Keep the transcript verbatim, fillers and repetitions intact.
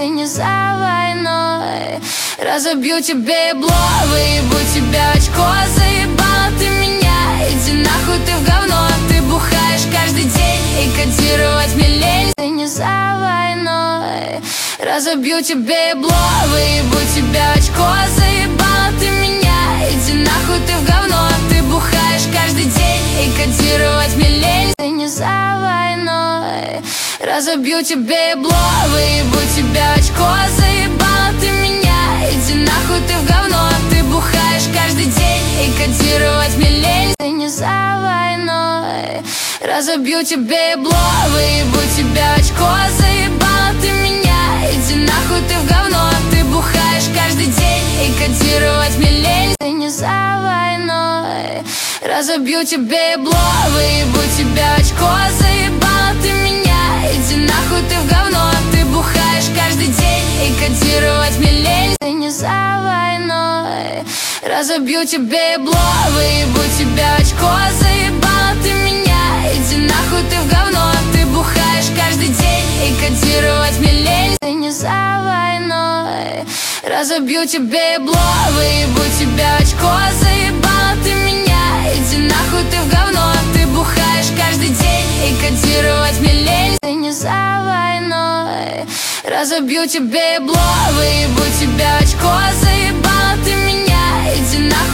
не за войной. Разобью тебе ебло, выебу тебя очко. Заебал ты меня, иди нахуй ты в говно. Ты бухаешь каждый день и кодировать мне лень. Ты не за войной. Разобью тебе ебло, выебу тебя очко. Заебал ты меня, иди нахуй ты в говно. Ты бухаешь каждый день и кодировать мне лень. Ты не за войной. Разобью тебе ебло, выебу тебя очко. Заебал ты меня, иди нахуй ты в говно. Ты бухаешь каждый день и кодировать мне лень. Ты не за войной. Разобью тебе ебло, выебу тебя очко. Заебал ты меня, иди нахуй ты в говно. Ты бухаешь каждый день и кодировать мне лень. Ты не за войной. Разобью тебе ебло, выебу тебя очко. Заебал ты меня, иди нахуй ты в говно. Ты бухаешь каждый день и кодировать мне лень. Ты не за войной. Разобью тебе ебло, выебу тебя очко. Заебал ты меня, иди нахуй ты в говно. Ты бухаешь каждый день и кодировать мне лень. Ты не за войной. Разобью тебе ебло, выебу тебя очко. Заебал ты меня, иди нахуй ты в говно. Ты бухаешь каждый день и кодировать мне лень. Ты не за войной. Разобью тебе ебло, выебу тебя очко. Заебал ты меня, иди нахуй.